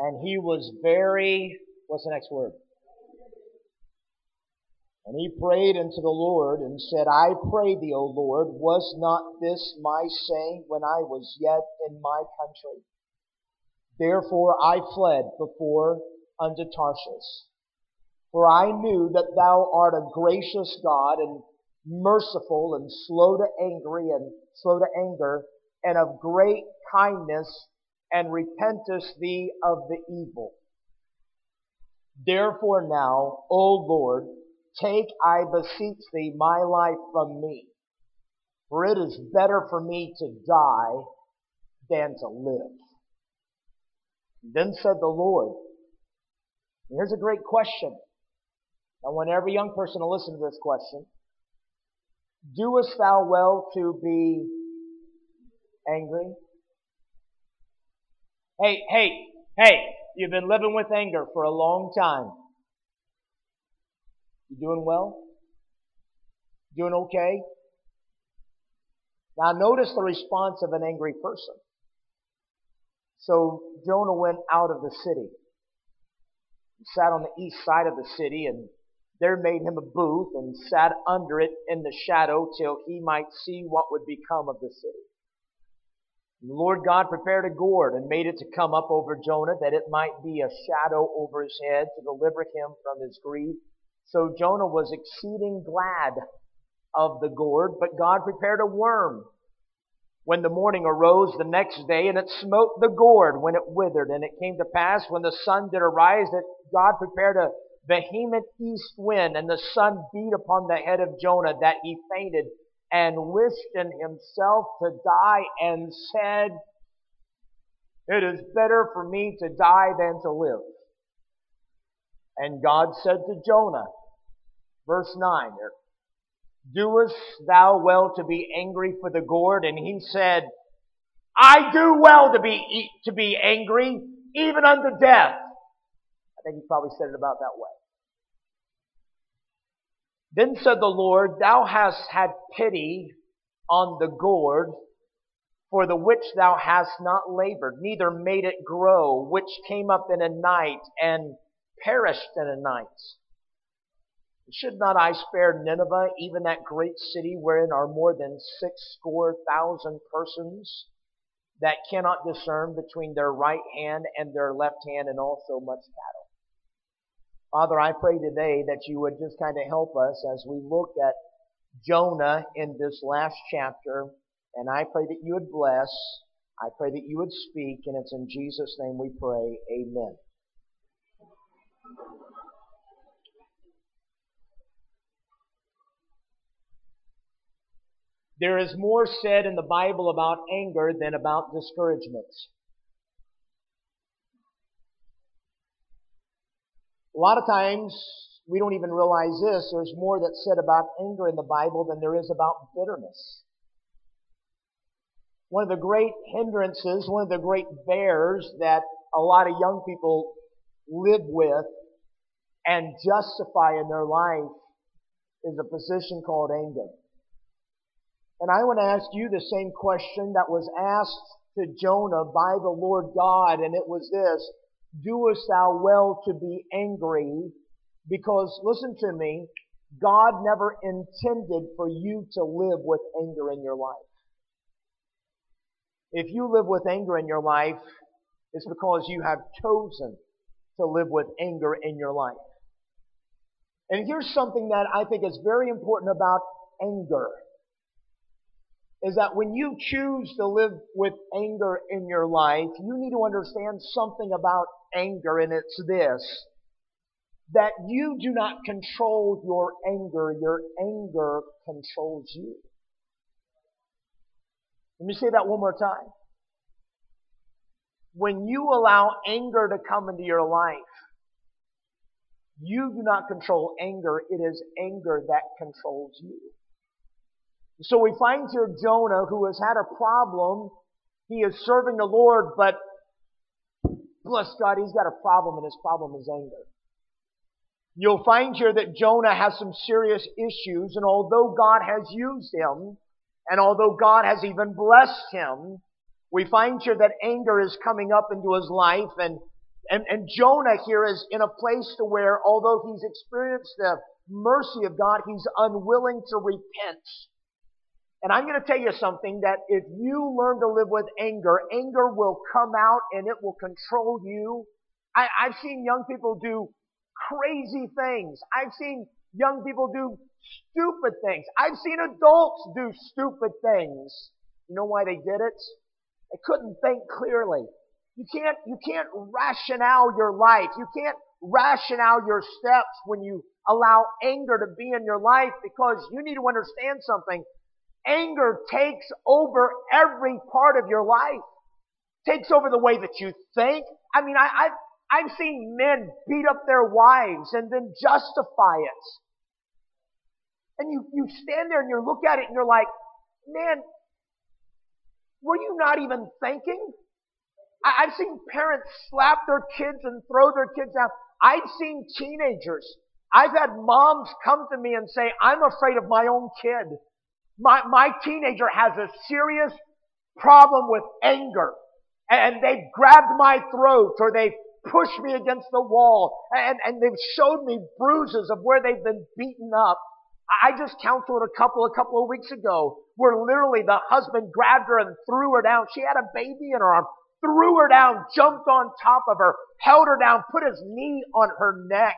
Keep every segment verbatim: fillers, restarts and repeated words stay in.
And he was very, what's the next word? And he prayed unto the Lord and said, I pray thee, O Lord, was not this my saying when I was yet in my country? Therefore I fled before unto Tarshish. For I knew that thou art a gracious God and merciful and slow to angry and slow to anger and of great kindness and repentest thee of the evil. Therefore now, O Lord, take, I beseech thee, my life from me. For it is better for me to die than to live. Then said the Lord, here's a great question. I want every young person to listen to this question. Doest thou well to be angry? Hey, hey, hey, you've been living with anger for a long time. You doing well? Doing okay? Now notice the response of an angry person. So Jonah went out of the city. He sat on the east side of the city, and there made him a booth and sat under it in the shadow till he might see what would become of the city. And the Lord God prepared a gourd and made it to come up over Jonah, that it might be a shadow over his head to deliver him from his grief. So Jonah was exceeding glad of the gourd, but God prepared a worm when the morning arose the next day, and it smote the gourd when it withered. And it came to pass, when the sun did arise, that God prepared a vehement east wind, and the sun beat upon the head of Jonah, that he fainted, and wished in himself to die, and said, it is better for me to die than to live. And God said to Jonah, verse nine there, doest thou well to be angry for the gourd? And he said, I do well to be to be angry, even unto death. I think he probably said it about that way. Then said the Lord, thou hast had pity on the gourd, for the which thou hast not labored, neither made it grow, which came up in a night and perished in a night. Should not I spare Nineveh, even that great city wherein are more than six score thousand persons that cannot discern between their right hand and their left hand, and also much cattle? Father, I pray today that you would just kind of help us as we look at Jonah in this last chapter, and I pray that you would bless, I pray that you would speak, and it's in Jesus' name we pray, amen. There is more said in the Bible about anger than about discouragement. A lot of times, we don't even realize this, there's more that's said about anger in the Bible than there is about bitterness. One of the great hindrances, one of the great bears that a lot of young people live with and justify in their life is a position called anger. And I want to ask you the same question that was asked to Jonah by the Lord God, and it was this: doest thou well to be angry? Because, listen to me, God never intended for you to live with anger in your life. If you live with anger in your life, it's because you have chosen to live with anger in your life. And here's something that I think is very important about anger, is that when you choose to live with anger in your life, you need to understand something about anger, and it's this: that you do not control your anger, your anger controls you. Let me say that one more time. When you allow anger to come into your life, you do not control anger, it is anger that controls you. So we find here Jonah, who has had a problem. He is serving the Lord, but bless God, he's got a problem, and his problem is anger. You'll find here that Jonah has some serious issues, and although God has used him, and although God has even blessed him, we find here that anger is coming up into his life, and And, and Jonah here is in a place to where, although he's experienced the mercy of God, he's unwilling to repent. And I'm going to tell you something, that if you learn to live with anger, anger will come out and it will control you. I, I've seen young people do crazy things. I've seen young people do stupid things. I've seen adults do stupid things. You know why they did it? They couldn't think clearly. You can't, you can't rationale your life. You can't rationale your steps when you allow anger to be in your life, because you need to understand something. Anger takes over every part of your life. Takes over the way that you think. I mean, I, I've, I've seen men beat up their wives and then justify it. And you, you stand there and you look at it and you're like, man, were you not even thinking? I, I've seen parents slap their kids and throw their kids out. I've seen teenagers. I've had moms come to me and say, I'm afraid of my own kid. My, my teenager has a serious problem with anger. And they've grabbed my throat, or they've pushed me against the wall. And, and they've showed me bruises of where they've been beaten up. I just counseled a couple a couple of weeks ago where literally the husband grabbed her and threw her down. She had a baby in her arm. Threw her down, jumped on top of her, held her down, put his knee on her neck.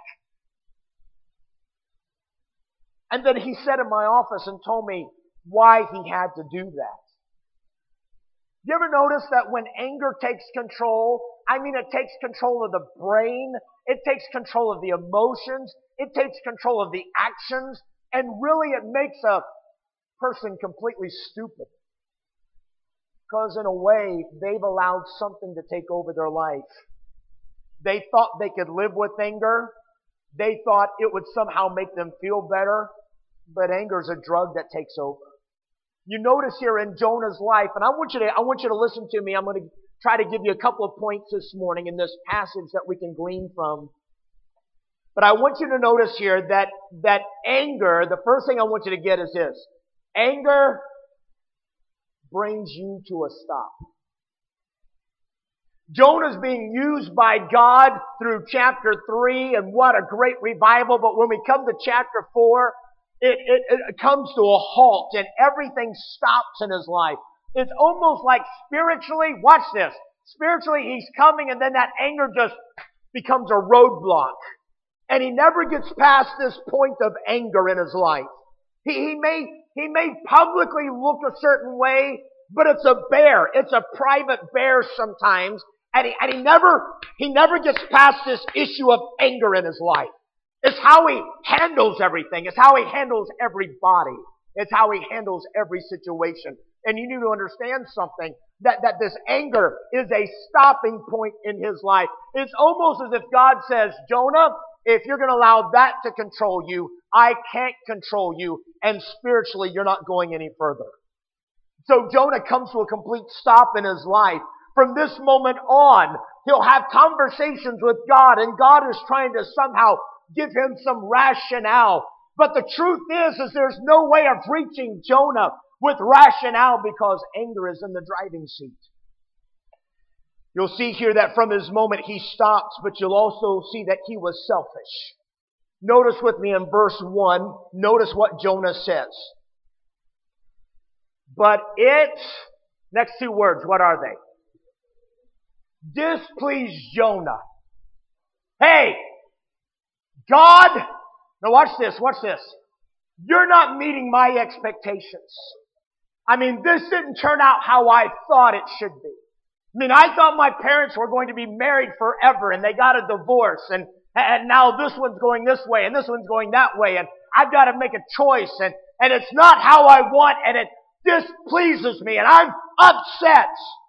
And then he sat in my office and told me why he had to do that. You ever notice that when anger takes control, I mean it takes control of the brain, it takes control of the emotions, it takes control of the actions, and really it makes a person completely stupid. Because in a way, they've allowed something to take over their life. They thought they could live with anger. They thought it would somehow make them feel better. But anger is a drug that takes over. You notice here in Jonah's life, and I want you to, I want you to listen to me. I'm going to try to give you a couple of points this morning in this passage that we can glean from. But I want you to notice here that, that anger, the first thing I want you to get is this. Anger brings you to a stop. Jonah's being used by God through chapter three, and what a great revival. But when we come to chapter four, it, it, it comes to a halt and everything stops in his life. It's almost like spiritually, watch this, spiritually he's coming and then that anger just becomes a roadblock. And he never gets past this point of anger in his life. He, he may, he may publicly look a certain way, but it's a bear. It's a private bear sometimes. And he, and he never, he never gets past this issue of anger in his life. It's how he handles everything. It's how he handles everybody. It's how he handles every situation. And you need to understand something, that, that this anger is a stopping point in his life. It's almost as if God says, Jonah, if you're going to allow that to control you, I can't control you. And spiritually, you're not going any further. So Jonah comes to a complete stop in his life. From this moment on, he'll have conversations with God, and God is trying to somehow give him some rationale. But the truth is, is there's no way of reaching Jonah with rationale, because anger is in the driving seat. You'll see here that from his moment he stops, but you'll also see that he was selfish. Notice with me in verse one, notice what Jonah says. But it, next two words, what are they? Displeased Jonah. Hey, God, now watch this, watch this. You're not meeting my expectations. I mean, this didn't turn out how I thought it should be. I mean, I thought my parents were going to be married forever and they got a divorce, and, and now this one's going this way and this one's going that way, and I've got to make a choice, and, and it's not how I want, and it displeases me, and I'm upset.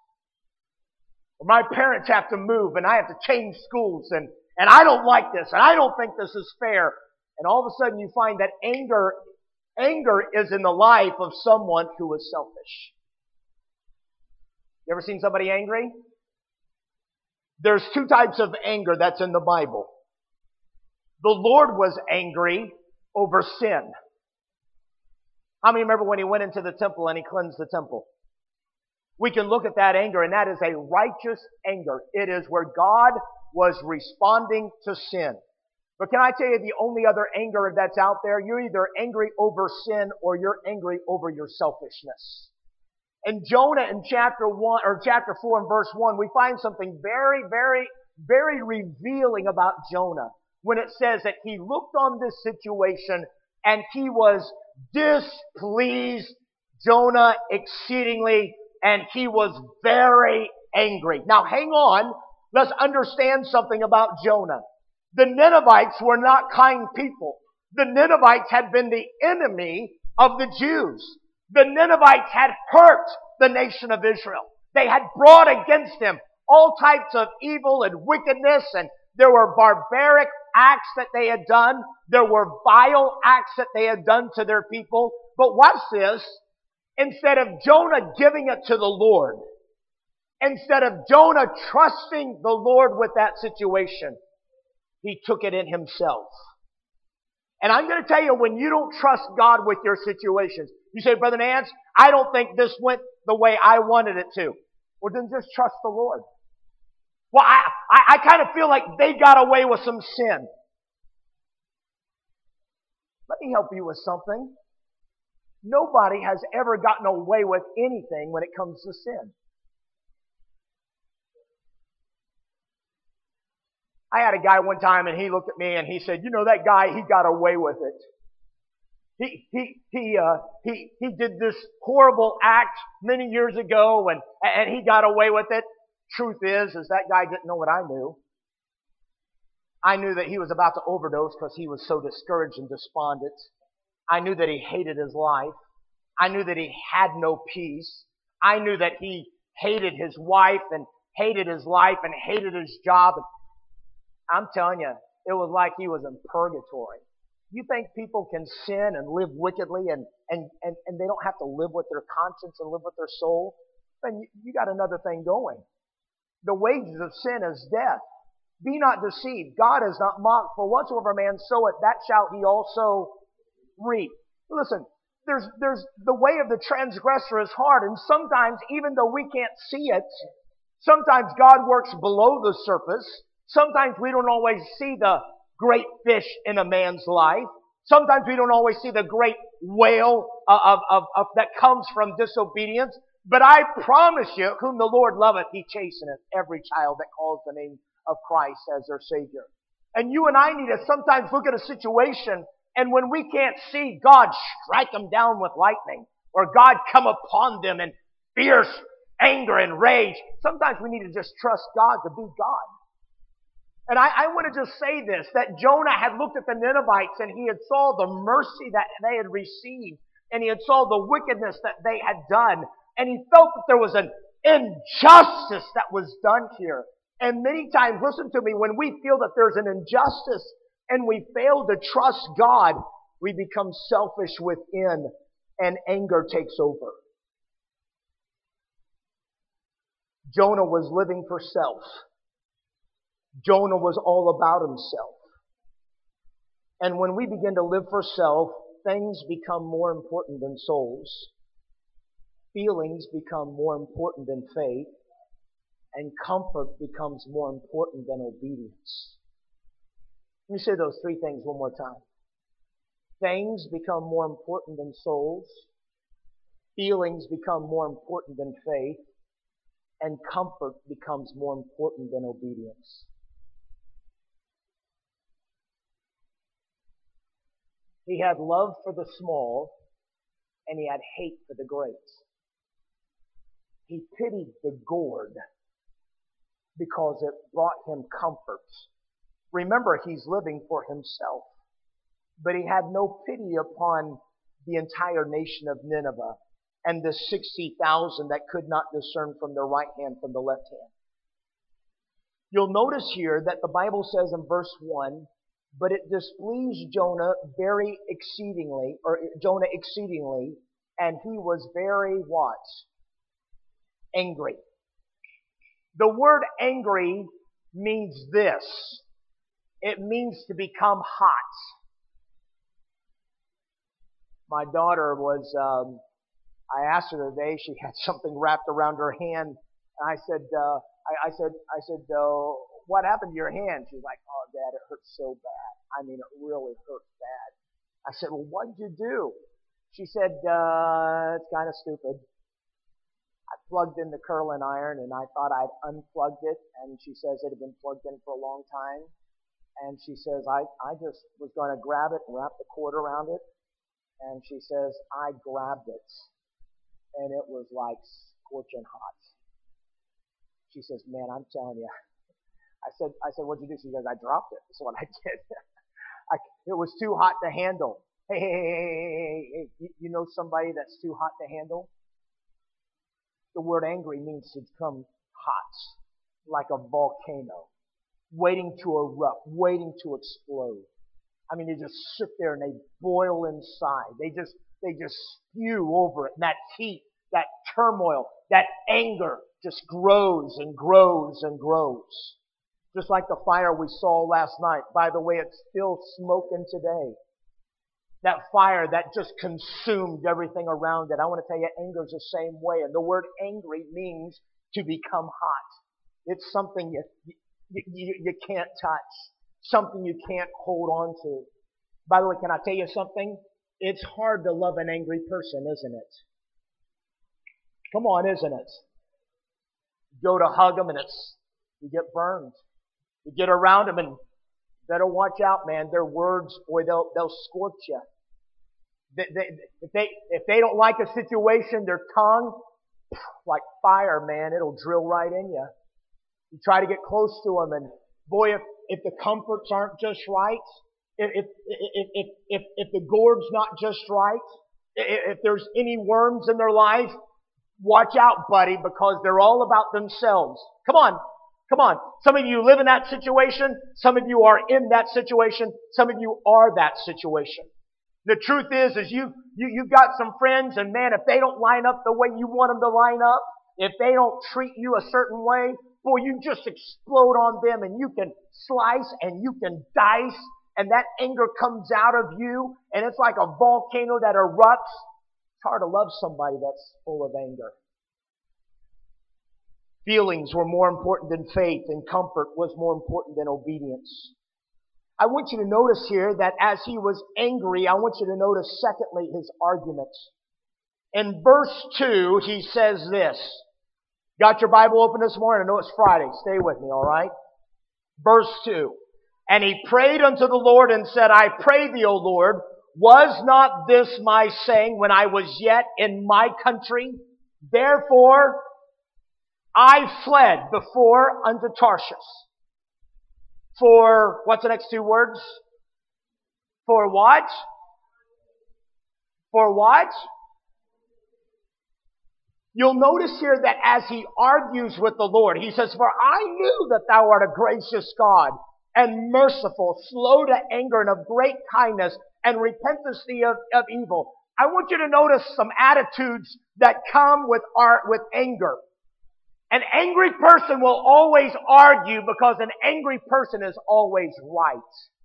My parents have to move and I have to change schools, and, and I don't like this, and I don't think this is fair. And all of a sudden you find that anger, anger is in the life of someone who is selfish. You ever seen somebody angry? There's two types of anger that's in the Bible. The Lord was angry over sin. How many remember when he went into the temple and he cleansed the temple? We can look at that anger, and that is a righteous anger. It is where God was responding to sin. But can I tell you the only other anger that's out there? You're either angry over sin or you're angry over your selfishness. In Jonah in chapter one, or chapter four and verse one, we find something very, very, very revealing about Jonah when it says that he looked on this situation and he was displeased, Jonah exceedingly, and he was very angry. Now hang on, let's understand something about Jonah. The Ninevites were not kind people. The Ninevites had been the enemy of the Jews. The Ninevites had hurt the nation of Israel. They had brought against them all types of evil and wickedness, and there were barbaric acts that they had done. There were vile acts that they had done to their people. But watch this. Instead of Jonah giving it to the Lord, instead of Jonah trusting the Lord with that situation, he took it in himself. And I'm going to tell you, when you don't trust God with your situations, you say, Brother Nance, I don't think this went the way I wanted it to. Well, then just trust the Lord. Well, I, I, I kind of feel like they got away with some sin. Let me help you with something. Nobody has ever gotten away with anything when it comes to sin. I had a guy one time and he looked at me and he said, you know, that guy, he got away with it. He, he, he, uh, he, he did this horrible act many years ago and, and he got away with it. Truth is, is that guy didn't know what I knew. I knew that he was about to overdose because he was so discouraged and despondent. I knew that he hated his life. I knew that he had no peace. I knew that he hated his wife and hated his life and hated his job. I'm telling you, it was like he was in purgatory. You think people can sin and live wickedly and, and, and, and they don't have to live with their conscience and live with their soul? Then you, you got another thing going. The wages of sin is death. Be not deceived. God is not mocked. For whatsoever a man soweth, that shall he also reap. Listen, there's, there's the way of the transgressor is hard. And sometimes, even though we can't see it, sometimes God works below the surface. Sometimes we don't always see the great fish in a man's life. Sometimes we don't always see the great whale of, of, of, of that comes from disobedience. But I promise you, whom the Lord loveth, he chasteneth every child that calls the name of Christ as their Savior. And you and I need to sometimes look at a situation, and when we can't see God strike them down with lightning, or God come upon them in fierce anger and rage, sometimes we need to just trust God to be God. And I, I want to just say this, that Jonah had looked at the Ninevites and he had saw the mercy that they had received, and he had saw the wickedness that they had done, and he felt that there was an injustice that was done here. And many times, listen to me, when we feel that there's an injustice and we fail to trust God, we become selfish within and anger takes over. Jonah was living for self. Jonah was all about himself. And when we begin to live for self, things become more important than souls. Feelings become more important than faith. And comfort becomes more important than obedience. Let me say those three things one more time. Things become more important than souls. Feelings become more important than faith. And comfort becomes more important than obedience. He had love for the small, and he had hate for the great. He pitied the gourd because it brought him comfort. Remember, he's living for himself. But he had no pity upon the entire nation of Nineveh and the sixty thousand that could not discern from their right hand from the left hand. You'll notice here that the Bible says in verse one, but it displeased Jonah very exceedingly, or Jonah exceedingly, and he was very what? Angry. The word angry means this. It means to become hot. My daughter was, um, I asked her today, she had something wrapped around her hand. And I said, uh, I, I said, I said, uh, what happened to your hand? She's like, oh, Dad, it hurts so bad. I mean, it really hurts bad. I said, well, what did you do? She said, uh, it's kind of stupid. I plugged in the curling iron and I thought I'd unplugged it, and she says it had been plugged in for a long time. And she says, I, I just was going to grab it and wrap the cord around it. And she says, I grabbed it. And it was like scorching hot. She says, man, I'm telling you. I said, I said, what'd you do? She goes, I dropped it. That's what I did. I, it was too hot to handle. Hey, hey, hey, hey, hey, hey, you know somebody that's too hot to handle? The word angry means to become hot, like a volcano, waiting to erupt, waiting to explode. I mean, they just sit there and they boil inside. They just, they just spew over it. And that heat, that turmoil, that anger just grows and grows and grows. Just like the fire we saw last night. By the way, it's still smoking today. That fire that just consumed everything around it. I want to tell you, anger is the same way. And the word angry means to become hot. It's something you, you, you, you can't touch. Something you can't hold on to. By the way, can I tell you something? It's hard to love an angry person, isn't it? Come on, isn't it? You go to hug them and it's, you get burned. You get around them and better watch out, man. Their words, boy, they'll, they'll scorch you. They, they, if they, if they don't like a situation, their tongue, like fire, man, it'll drill right in you. You try to get close to them, and boy, if, if the comforts aren't just right, if, if, if, if, if, if the gourd's not just right, if, if there's any worms in their life, watch out, buddy, because they're all about themselves. Come on. Come on. Some of you live in that situation. Some of you are in that situation. Some of you are that situation. The truth is, is you, you, you've got some friends, and man, if they don't line up the way you want them to line up, if they don't treat you a certain way, boy, you just explode on them, and you can slice and you can dice, and that anger comes out of you, and it's like a volcano that erupts. It's hard to love somebody that's full of anger. Feelings were more important than faith, and comfort was more important than obedience. I want you to notice here that as he was angry, I want you to notice, secondly, his arguments. In verse two, he says this. Got your Bible open this morning? I know it's Friday. Stay with me, all right? Verse two. And he prayed unto the Lord and said, I pray thee, O Lord, was not this my saying when I was yet in my country? Therefore, I fled before unto Tarshish. For, what's the next two words? For what? For what? You'll notice here that as he argues with the Lord, he says, for I knew that thou art a gracious God, and merciful, slow to anger, and of great kindness, and repentest thee of, of evil. I want you to notice some attitudes that come with art, with anger. An angry person will always argue because an angry person is always right.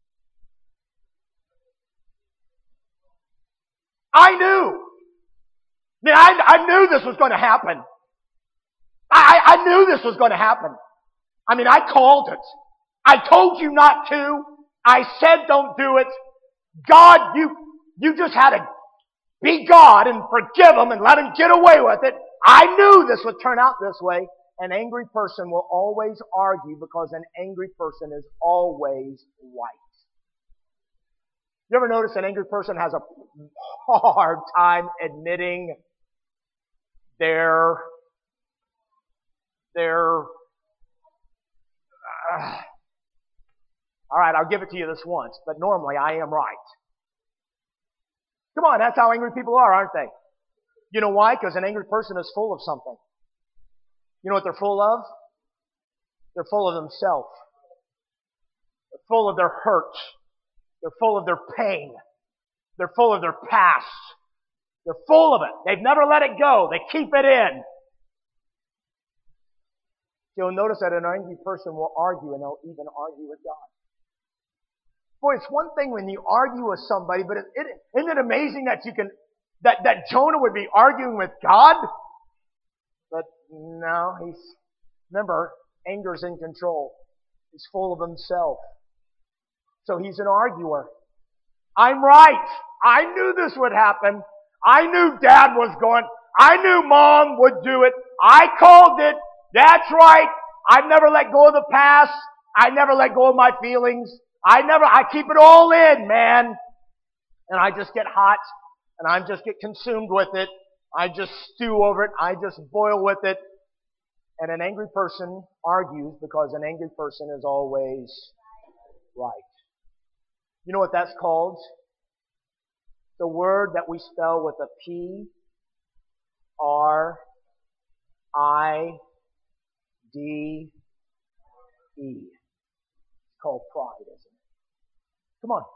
I knew. I, I knew this was going to happen. I, I knew this was going to happen. I mean, I called it. I told you not to. I said don't do it. God, you, you just had to be God and forgive them and let them get away with it. I knew this would turn out this way. An angry person will always argue because an angry person is always right. You ever notice an angry person has a hard time admitting their, their, uh, all right, I'll give it to you this once, but normally I am right. Come on, that's how angry people are, aren't they? You know why? Because an angry person is full of something. You know what they're full of? They're full of themselves. They're full of their hurt. They're full of their pain. They're full of their past. They're full of it. They've never let it go. They keep it in. You'll notice that an angry person will argue, and they'll even argue with God. Boy, it's one thing when you argue with somebody, but it, it, isn't it amazing that you can, that, that Jonah would be arguing with God? But no, he's, remember, anger's in control. He's full of himself. So he's an arguer. I'm right. I knew this would happen. I knew Dad was going. I knew Mom would do it. I called it. That's right. I've never let go of the past. I never let go of my feelings. I never, I keep it all in, man. And I just get hot and I just get consumed with it. I just stew over it. I just boil with it. And an angry person argues because an angry person is always right. You know what that's called? The word that we spell with a P, R, I, D, E. It's called pride, isn't it? Come on.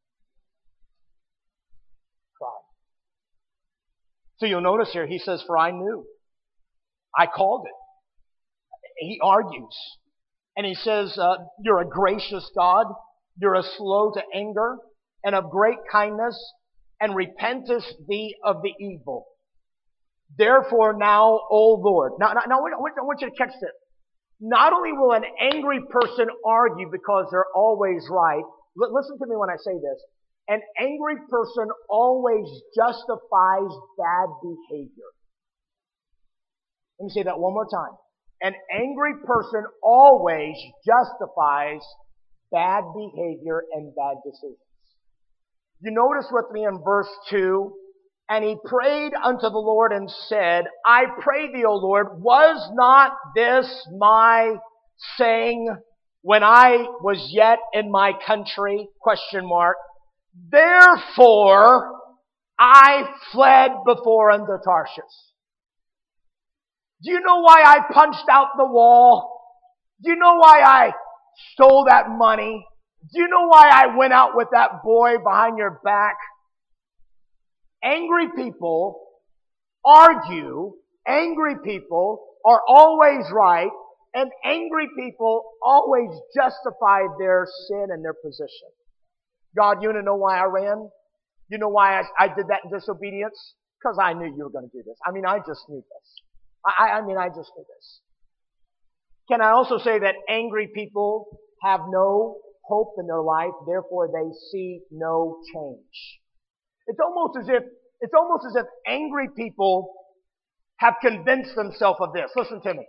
Pride. So you'll notice here, he says, for I knew. I called it. He argues. And he says, uh, you're a gracious God. You're a slow to anger and of great kindness, and repentest thee of the evil. Therefore now, O Lord. Now, now, now I want you to catch this. Not only will an angry person argue because they're always right. L- listen to me when I say this. An angry person always justifies bad behavior. Let me say that one more time. An angry person always justifies bad behavior and bad decisions. You notice with me in verse two, and he prayed unto the Lord and said, I pray thee, O Lord, was not this my saying when I was yet in my country? Question mark. Therefore, I fled before unto Tarshish. Do you know why I punched out the wall? Do you know why I stole that money? Do you know why I went out with that boy behind your back? Angry people argue. Angry people are always right. And angry people always justify their sin and their position. God, you want to know why I ran? You know why I, I did that in disobedience? Because I knew you were going to do this. I mean, I just knew this. I, I mean, I just knew this. Can I also say that angry people have no hope in their life, therefore they see no change? It's almost as if, it's almost as if angry people have convinced themselves of this. Listen to me.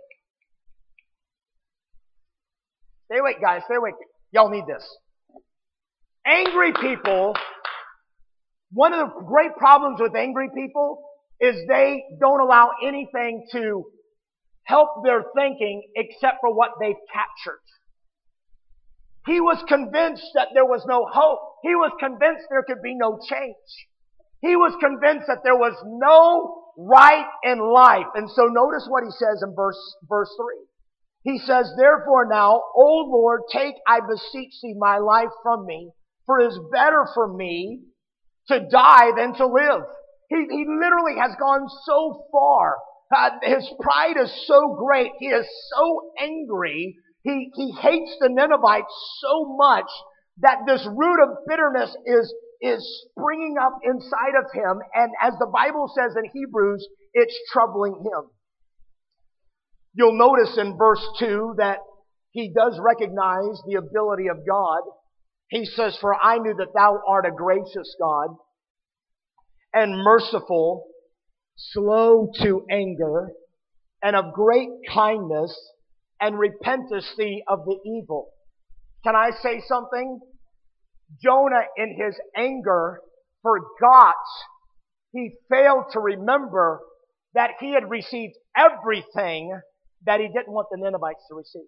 Stay awake, guys. Stay awake. Y'all need this. Angry people, one of the great problems with angry people is they don't allow anything to help their thinking except for what they've captured. He was convinced that there was no hope. He was convinced there could be no change. He was convinced that there was no right in life. And so notice what he says in verse, verse three. He says, therefore now, O Lord, take, I beseech thee, my life from me, for it is better for me to die than to live. He, he literally has gone so far. Uh, his pride is so great. He is so angry. He, he hates the Ninevites so much that this root of bitterness is, is springing up inside of him. And as the Bible says in Hebrews, it's troubling him. You'll notice in verse two that he does recognize the ability of God. He says, for I knew that thou art a gracious God and merciful, slow to anger, and of great kindness, and repentest thee of the evil. Can I say something? Jonah, in his anger, forgot. He failed to remember that he had received everything that he didn't want the Ninevites to receive.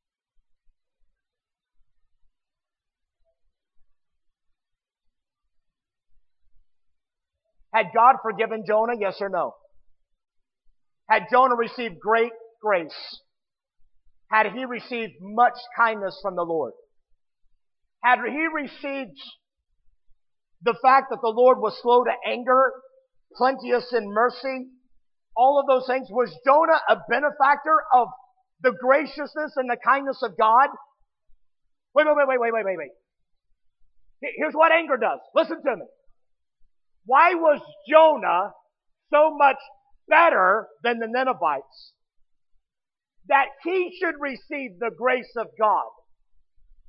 Had God forgiven Jonah? Yes or no? Had Jonah received great grace? Had he received much kindness from the Lord? Had he received the fact that the Lord was slow to anger, plenteous in mercy, all of those things? Was Jonah a benefactor of the graciousness and the kindness of God? Wait, wait, wait, wait, wait, wait, wait, wait. Here's what anger does. Listen to me. Why was Jonah so much better than the Ninevites that he should receive the grace of God?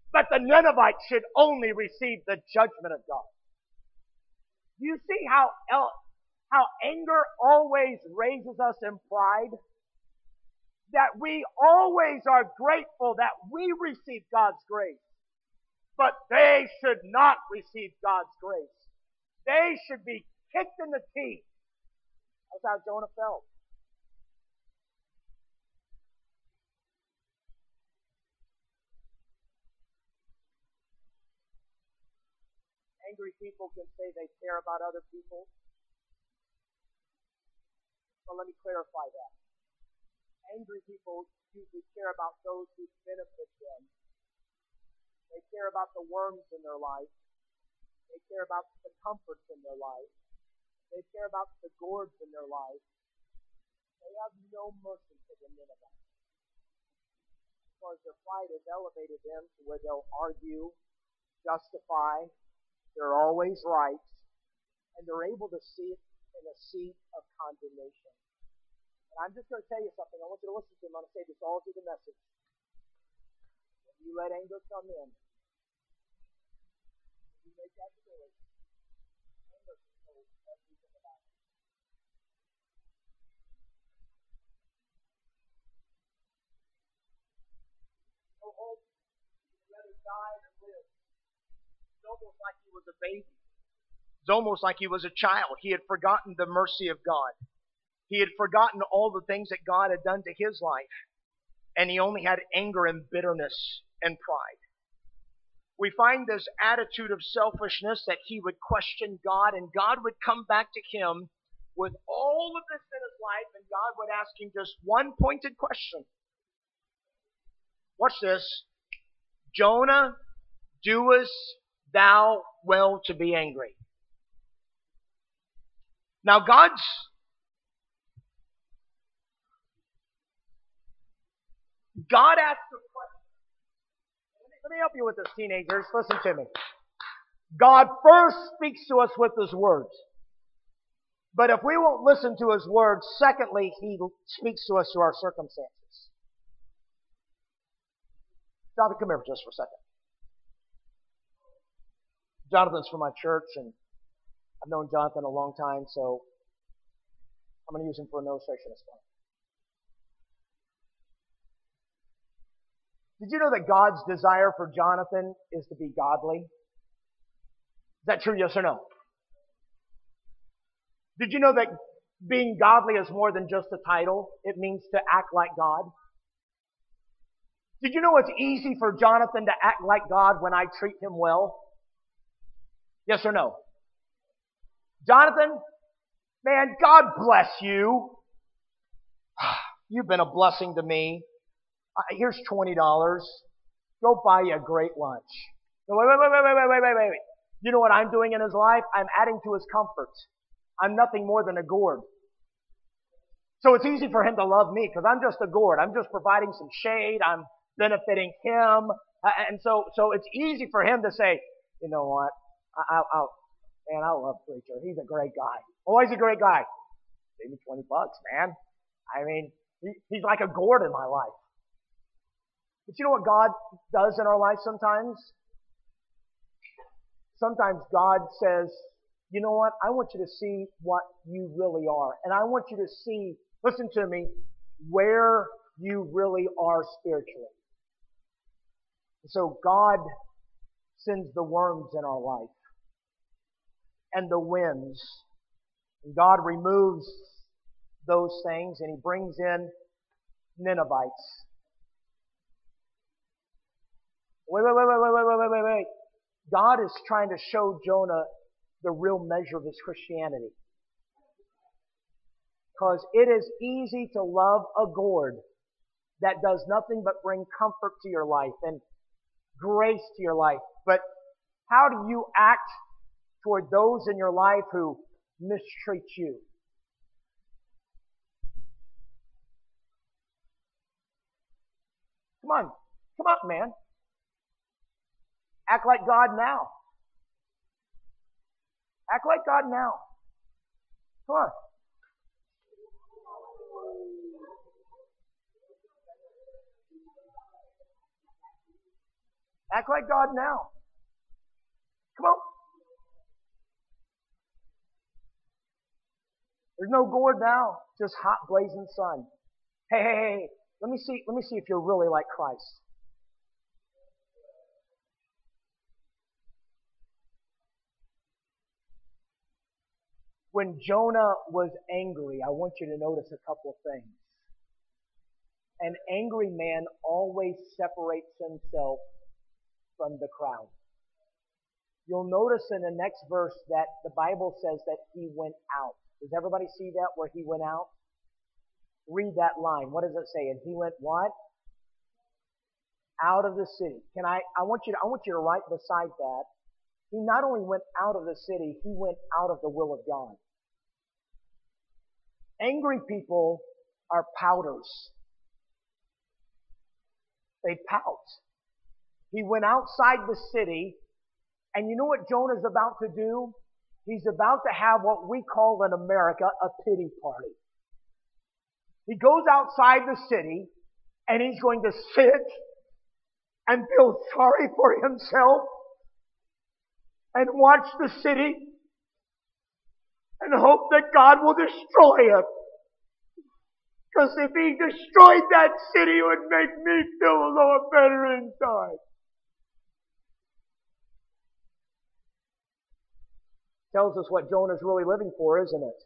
But the Ninevites should only receive the judgment of God. Do you see how, how anger always raises us in pride? That we always are grateful that we receive God's grace. But they should not receive God's grace. They should be kicked in the teeth. That's how Jonah felt. Angry people can say they care about other people. But let me clarify that. Angry people usually care about those who benefit them. They care about the worms in their life. They care about the comforts in their life. They care about the gourds in their life. They have no mercy for the Ninevites. Because their pride has elevated them to where they'll argue, justify, they're always right, and they're able to see it in a seat of condemnation. And I'm just going to tell you something. I want you to listen to me. I'm going to say this all through the message. When you let anger come in, you make that choice, anger controls everything about it. No hope. You'd rather die than live. It's almost like he was a baby. It's almost like he was a child. He had forgotten the mercy of God. He had forgotten all the things that God had done to his life. And he only had anger and bitterness and pride. We find this attitude of selfishness that he would question God, and God would come back to him with all of this in his life, and God would ask him just one pointed question. Watch this. Jonah, doest thou well to be angry? Now God's God asked the question. Let me help you with this, teenagers. Listen to me. God first speaks to us with his words. But if we won't listen to his words, secondly, he speaks to us through our circumstances. Jonathan, come here just for a second. Jonathan's from my church, and I've known Jonathan a long time, so I'm going to use him for an illustration this morning. Did you know that God's desire for Jonathan is to be godly? Is that true, yes or no? Did you know that being godly is more than just a title? It means to act like God. Did you know it's easy for Jonathan to act like God when I treat him well? Yes or no? Jonathan, man, God bless you. You've been a blessing to me. Uh, here's twenty dollars. Go buy you a great lunch. No, wait, wait, wait, wait, wait, wait, wait, wait, wait. You know what I'm doing in his life? I'm adding to his comforts. I'm nothing more than a gourd. So it's easy for him to love me because I'm just a gourd. I'm just providing some shade. I'm benefiting him. Uh, and so, so it's easy for him to say, you know what? I, I, I, man, I love Preacher. He's a great guy. Oh, he's a great guy. Give me twenty bucks, man. I mean, he, he's like a gourd in my life. But you know what God does in our life sometimes? Sometimes God says, you know what? I want you to see what you really are. And I want you to see, listen to me, where you really are spiritually. So God sends the worms in our life and the winds. And God removes those things and he brings in Ninevites. Wait, wait, wait, wait, wait, wait, wait, wait, wait. God is trying to show Jonah the real measure of his Christianity. Because it is easy to love a gourd that does nothing but bring comfort to your life and grace to your life. But how do you act toward those in your life who mistreat you? Come on. Come on, man. Act like God now. Act like God now. Come on. Act like God now. Come on. There's no gourd now, just hot blazing sun. Hey, hey, hey, let me see, let me see if you're really like Christ. When Jonah was angry, I want you to notice a couple of things. An angry man always separates himself from the crowd. You'll notice in the next verse that the Bible says that he went out. Does everybody see that where he went out? Read that line. What does it say? And he went what? Out of the city. Can I, I want you to, I want you to write beside that. He not only went out of the city, he went out of the will of God. Angry people are pouters. They pout. He went outside the city, and you know what Jonah's about to do? He's about to have what we call in America a pity party. He goes outside the city, and he's going to sit and feel sorry for himself and watch the city and hope that God will destroy it. Because if he destroyed that city, it would make me feel a lot better inside. Tells us what Jonah's really living for, isn't it?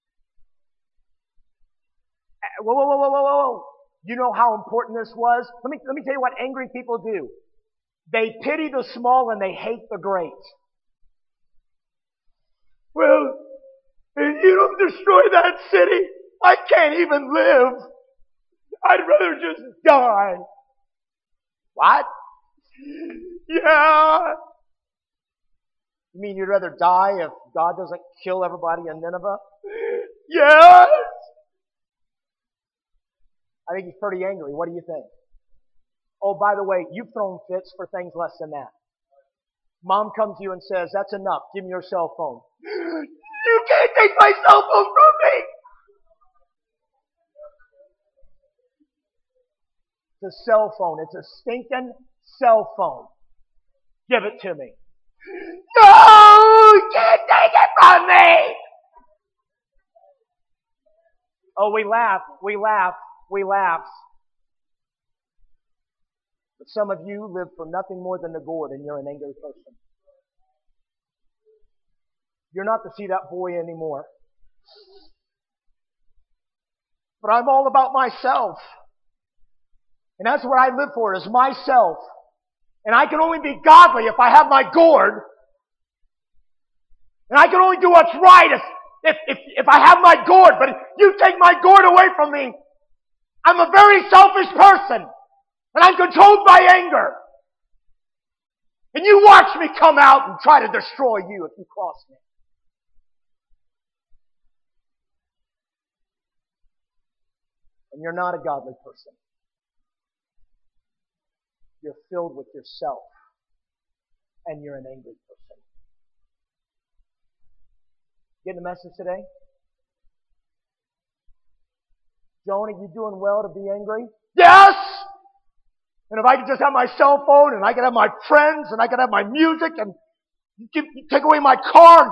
Whoa, whoa, whoa, whoa, whoa, whoa. You know how important this was? Let me, let me tell you what angry people do. They pity the small and they hate the great. Well, if you don't destroy that city, I can't even live. I'd rather just die. What? Yeah. You mean you'd rather die if God doesn't kill everybody in Nineveh? Yes. I think he's pretty angry. What do you think? Oh, by the way, you've thrown fits for things less than that. Mom comes to you and says, that's enough. Give me your cell phone. You can't take my cell phone from me. It's a cell phone. It's a stinking cell phone. Give it to me. No! You can't take it from me! Oh, we laugh. We laugh. We laugh. But some of you live for nothing more than the gourd, and you're an angry person. You're not to see that boy anymore. But I'm all about myself. And that's what I live for, is myself. And I can only be godly if I have my gourd. And I can only do what's right if, if, if, if I have my gourd. But if you take my gourd away from me, I'm a very selfish person. And I'm controlled by anger. And you watch me come out and try to destroy you if you cross me. And you're not a godly person. You're filled with yourself. And you're an angry person. Getting the message today? Jonah, you doing well to be angry? Yes! And if I could just have my cell phone, and I could have my friends, and I could have my music, and you, keep, you take away my car.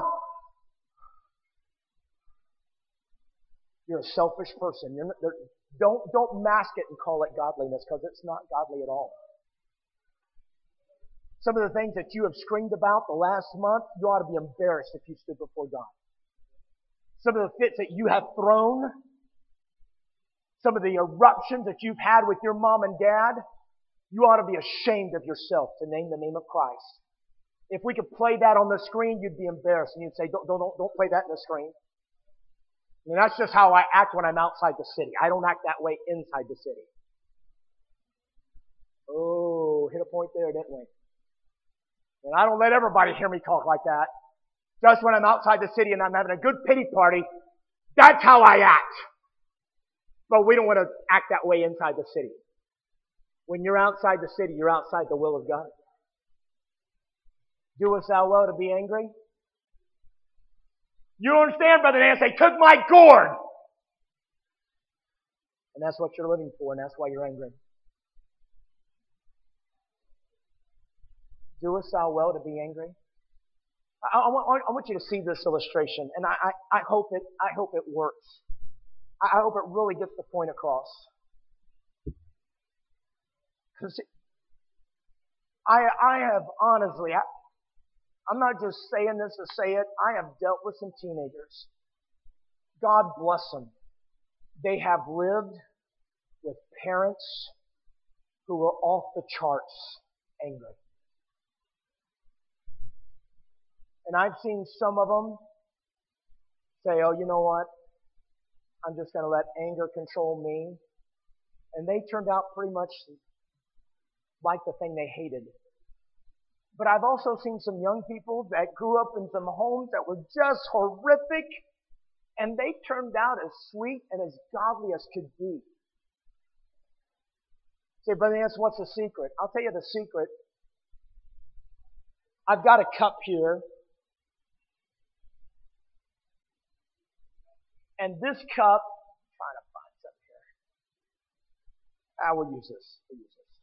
You're a selfish person. You're not, don't, don't mask it and call it godliness, because it's not godly at all. Some of the things that you have screamed about the last month, you ought to be embarrassed if you stood before God. Some of the fits that you have thrown, some of the eruptions that you've had with your mom and dad, you ought to be ashamed of yourself to name the name of Christ. If we could play that on the screen, you'd be embarrassed and you'd say, don't, don't, don't play that in the screen. I mean, that's just how I act when I'm outside the city. I don't act that way inside the city. Oh, hit a point there, didn't we? And I don't let everybody hear me talk like that. Just when I'm outside the city and I'm having a good pity party, that's how I act. But we don't want to act that way inside the city. When you're outside the city, you're outside the will of God. Doest thou well to be angry? You don't understand, Brother Nance, they took my gourd. And that's what you're living for, and that's why you're angry. Doest thou well to be angry? I, I, want, I want you to see this illustration, and I, I, I hope it I hope it works. I, I hope it really gets the point across. Because I I have honestly, I, I'm not just saying this to say it. I have dealt with some teenagers. God bless them. They have lived with parents who were off the charts angry. And I've seen some of them say, oh, you know what? I'm just going to let anger control me. And they turned out pretty much like the thing they hated. But I've also seen some young people that grew up in some homes that were just horrific, and they turned out as sweet and as godly as could be. Say, Brother Nance, what's the secret? I'll tell you the secret. I've got a cup here. And this cup, I'm trying to find something here. I will use this. We'll use this.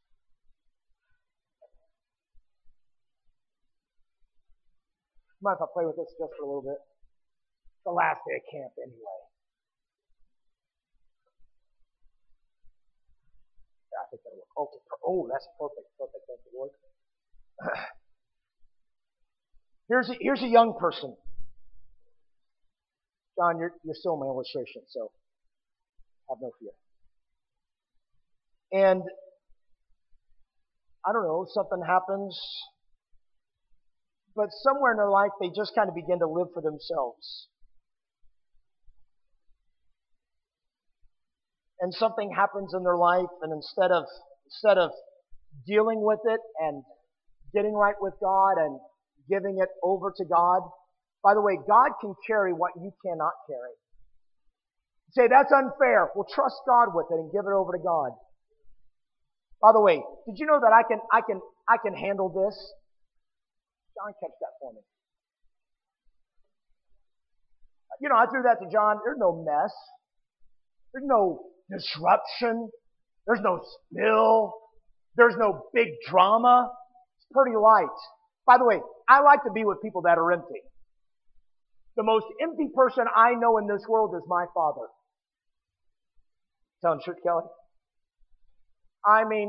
Mind if I play with this just for a little bit? The last day of camp anyway. Yeah, I think that'll work. Okay. Oh, that's perfect. Perfect. Thank you, Lord. Here's a, here's a young person. John, you're, you're still in my illustration, so have no fear. And I don't know, something happens, but somewhere in their life they just kind of begin to live for themselves. And something happens in their life, and instead of instead of dealing with it and getting right with God and giving it over to God, by the way, God can carry what you cannot carry. You say, that's unfair. Well, trust God with it and give it over to God. By the way, did you know that I can I can I can handle this? John, catch that for me. You know, I threw that to John. There's no mess. There's no disruption. There's no spill. There's no big drama. It's pretty light. By the way, I like to be with people that are empty. The most empty person I know in this world is my father. Telling the truth, Kelly? I mean,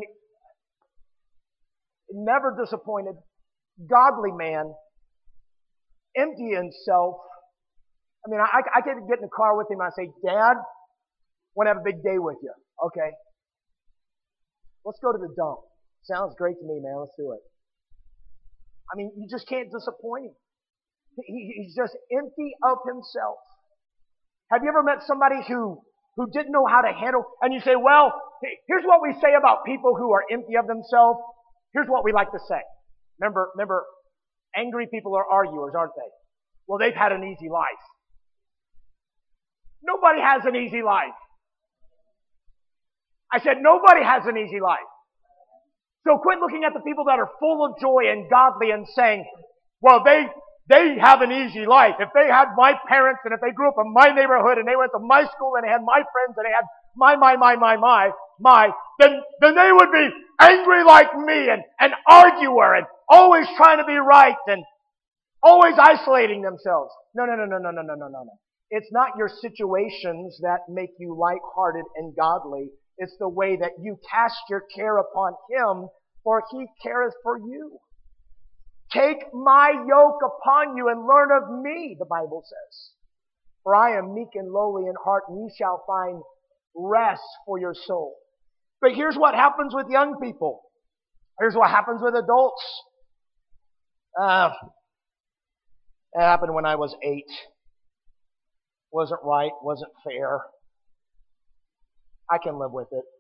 never disappointed, godly man, empty himself. I mean, I, I could get in the car with him and I say, Dad, I want to have a big day with you. Okay. Let's go to the dump. Sounds great to me, man. Let's do it. I mean, you just can't disappoint him. He, he's just empty of himself. Have you ever met somebody who, who didn't know how to handle, and you say, well, here's what we say about people who are empty of themselves. Here's what we like to say. Remember, remember, angry people are arguers, aren't they? Well, they've had an easy life. Nobody has an easy life. I said nobody has an easy life. So quit looking at the people that are full of joy and godly and saying, well, they they have an easy life. If they had my parents and if they grew up in my neighborhood and they went to my school and they had my friends and they had my, my, my, my, my, my, then, then they would be angry like me and an arguer and always trying to be right and always isolating themselves. No, no, no, no, no, no, no, no, no, no. It's not your situations that make you lighthearted and godly. It's the way that you cast your care upon Him, for He careth for you. Take my yoke upon you and learn of me, the Bible says. For I am meek and lowly in heart, and ye shall find rest for your soul. But here's what happens with young people. Here's what happens with adults. Uh, it happened when I was eight. Wasn't right, wasn't fair. I can live with it.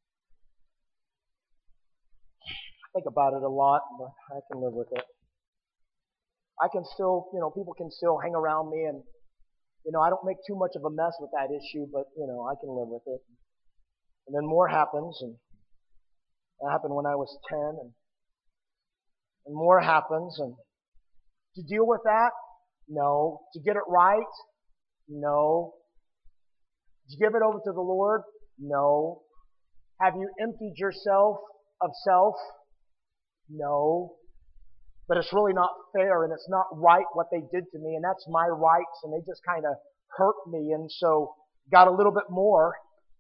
I think about it a lot, but I can live with it. I can still, you know, people can still hang around me and, you know, I don't make too much of a mess with that issue, but, you know, I can live with it. And then more happens, and that happened when I was ten, and, and more happens, and to deal with that? No. To get it right? No. Did you give it over to the Lord? No. Have you emptied yourself of self? No. but it's really not fair and it's not right what they did to me, and that's my rights, and they just kind of hurt me, and so got a little bit more.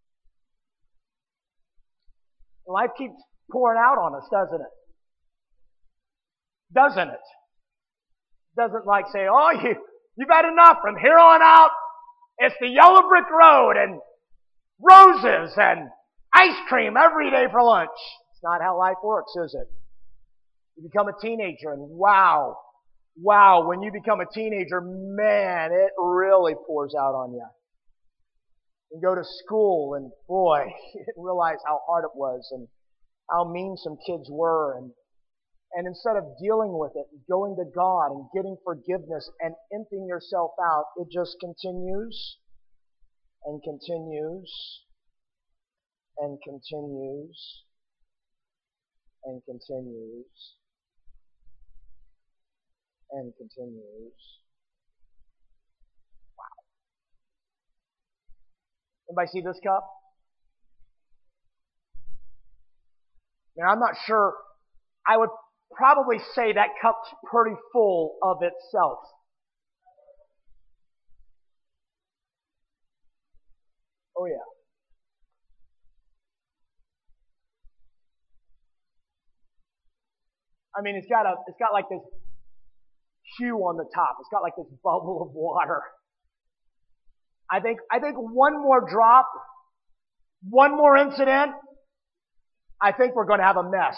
Life keeps pouring out on us, doesn't it? Doesn't it? Doesn't like say, oh, you, you've had enough. From here on out, it's the yellow brick road and roses and ice cream every day for lunch. It's not how life works, is it? You become a teenager and wow, wow, when you become a teenager, man, it really pours out on you. You go to school and boy, you didn't realize how hard it was and how mean some kids were, and and instead of dealing with it, going to God and getting forgiveness and emptying yourself out, it just continues and continues and continues and continues and continues. Wow. Anybody see this cup? Now, I'm not sure. I would probably say that cup's pretty full of itself. Oh yeah. I mean, it's got a, it's got like this hue on the top. It's got like this bubble of water. I think, I think one more drop, one more incident, I think we're going to have a mess.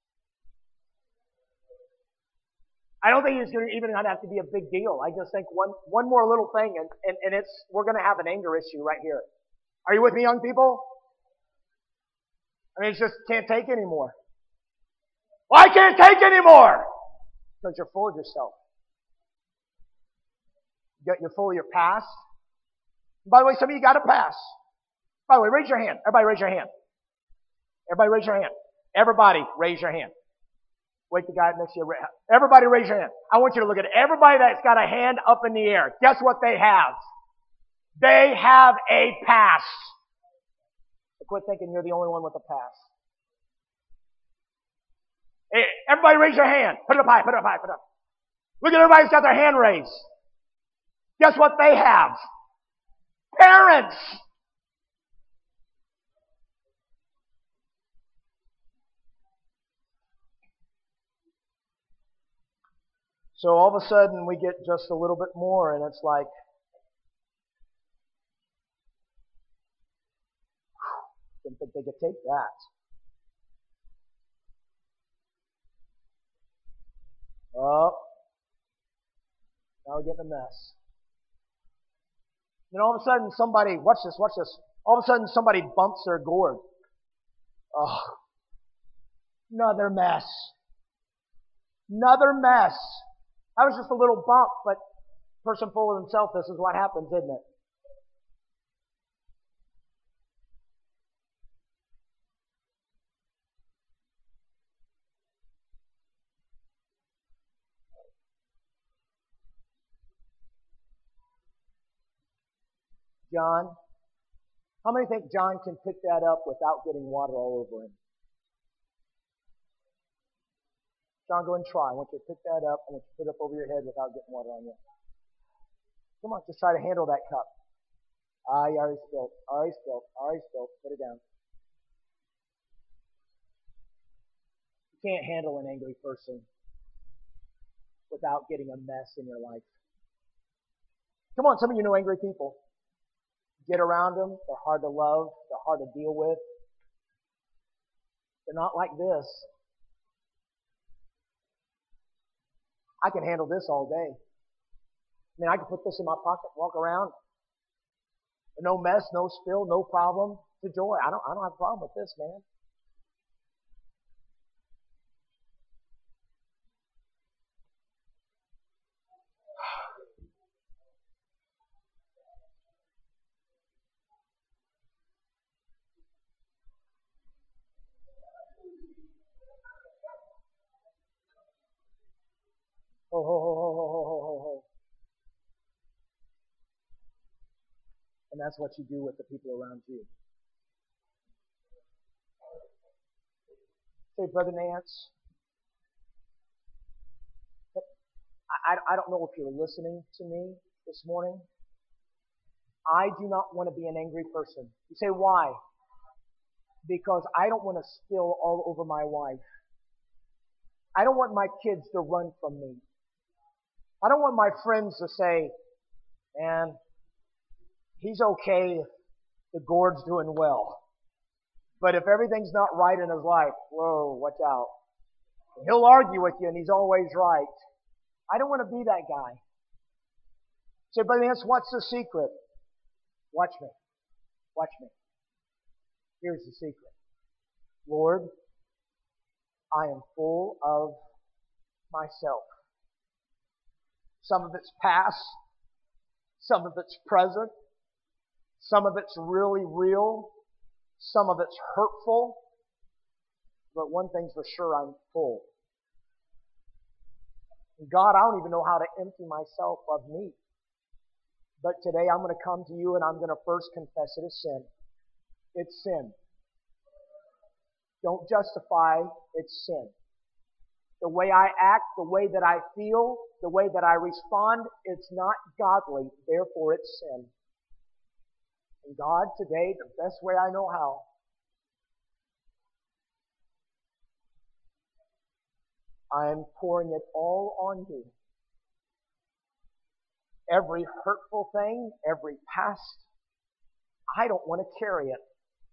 I don't think it's going to even have to be a big deal. I just think one, one more little thing and, and, and it's, we're going to have an anger issue right here. Are you with me, young people? I mean, it's just can't take anymore. Well, I can't take anymore! Because you're full of yourself. You're full of your past. By the way, some of you got a past. By the way, raise your hand. Everybody raise your hand. Everybody raise your hand. Everybody raise your hand. Wake the guy next to you. Everybody raise your hand. I want you to look at everybody that's got a hand up in the air. Guess what they have? They have a past. So quit thinking you're the only one with a past. Hey, everybody raise your hand. Put it up high, put it up high, put it up. Look at everybody who's got their hand raised. Guess what they have? Parents. So all of a sudden we get just a little bit more and it's like, didn't think they could take that. Oh, now we're getting a mess. Then all of a sudden somebody, watch this, watch this. All of a sudden somebody bumps their gourd. Oh, another mess. Another mess. That was just a little bump, but person full of himself, this is what happens, isn't it? John, how many think John can pick that up without getting water all over him? John, go and try. I want you to pick that up. I want you to put it up over your head without getting water on you. Come on, just try to handle that cup. Ah, you already spilled. Already spilled. Already spilled. Put it down. You can't handle an angry person without getting a mess in your life. Come on, some of you know angry people. Get around them. They're hard to love. They're hard to deal with. They're not like this. I can handle this all day. I mean, I can put this in my pocket, walk around. No mess, no spill, no problem. It's a joy. I don't, I don't have a problem with this, man. Ho, ho, ho, ho, ho, ho, ho, ho. And that's what you do with the people around you. Say, Brother Nance, I, I don't know if you're listening to me this morning. I do not want to be an angry person. You say, why? Because I don't want to spill all over my wife. I don't want my kids to run from me. I don't want my friends to say, man, he's okay if the gourd's doing well. But if everything's not right in his life, whoa, watch out. He'll argue with you and he's always right. I don't want to be that guy. Say, Brother Lance, what's the secret? Watch me. Watch me. Here's the secret. Lord, I am full of myself. Some of it's past. Some of it's present. Some of it's really real. Some of it's hurtful. But one thing's for sure, I'm full. God, I don't even know how to empty myself of me. But today I'm going to come to you and I'm going to first confess it as sin. It's sin. Don't justify, it's sin. The way I act, the way that I feel, the way that I respond, it's not godly. Therefore, it's sin. And God, today, the best way I know how, I'm pouring it all on you. Every hurtful thing, every past, I don't want to carry it.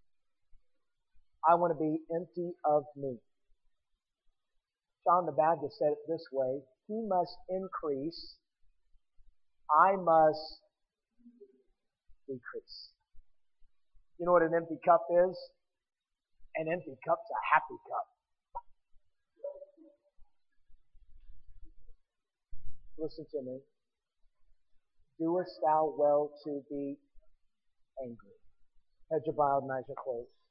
I want to be empty of me. John the Baptist said it this way, he must increase, I must decrease. You know what an empty cup is? An empty cup's a happy cup. Listen to me. Doest thou well to be angry? Heads are bowed and eyes are closed.